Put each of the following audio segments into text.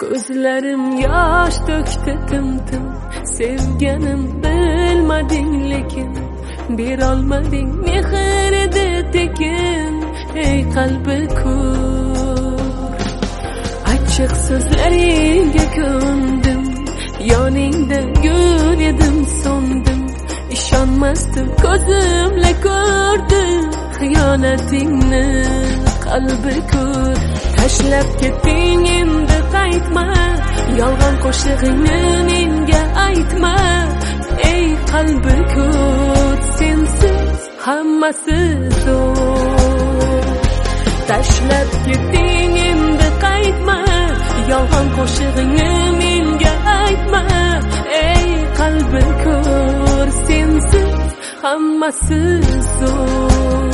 Ko'zlarim yosh to'kdi tim-tim. Sevganim bilmading lekin berolmading mehrida tekin. Ey qalbi ko'r, achchiq so'zlaringga ko'ndim. Yoningda gul edim, so'ndim. İşonmasdim, ko'zimla ko'rdim xiyonatingni. Qalbi ko'r, tashlab ketding, endi qaytma. Yolg'on qo'shig'ingni menga aytma. Ey qalbi ko'r, sensiz hammasi zo'r. Tashlab ketding, endi qaytma. Yolg'on qo'shig'ingni menga aytma. Ey qalbi ko'r, sensiz hammasi zo'r.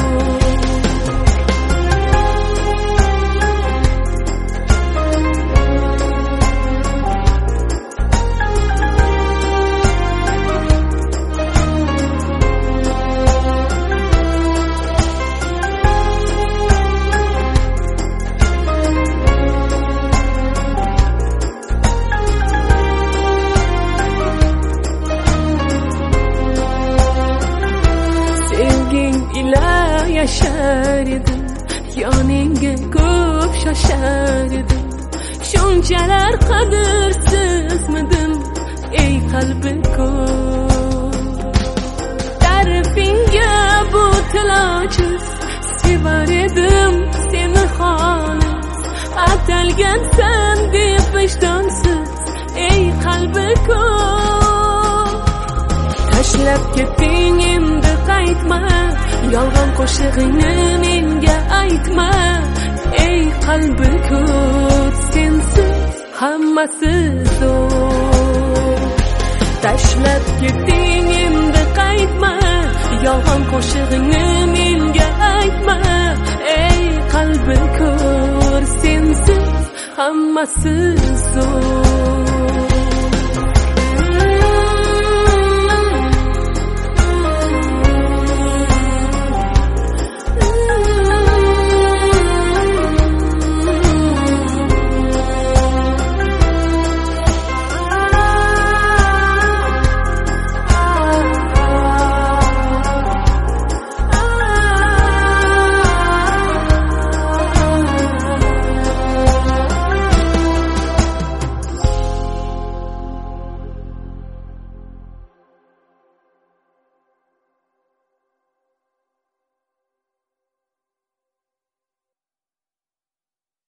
Yaşar edim, yoningga ko'p shoshar edim. Shunchalar qadrsizmidim, ey qalbi ko'r. Ta'rifingga bu tilochiz, sevar edim seni xolis. Atalgansan deb vijdonsiz, ey qalbi ko'r. Tashlab ketding, endi qaytma. Yolg'on qo'shig'ingni menga aytma. Ey qalbi ko'r, sensiz hammasi zo'r. Tashlab ketding, endi qaytma. Yolg'on qo'shig'ingni menga aytma. Ey qalbi ko'r, sensiz hammasi zo'r.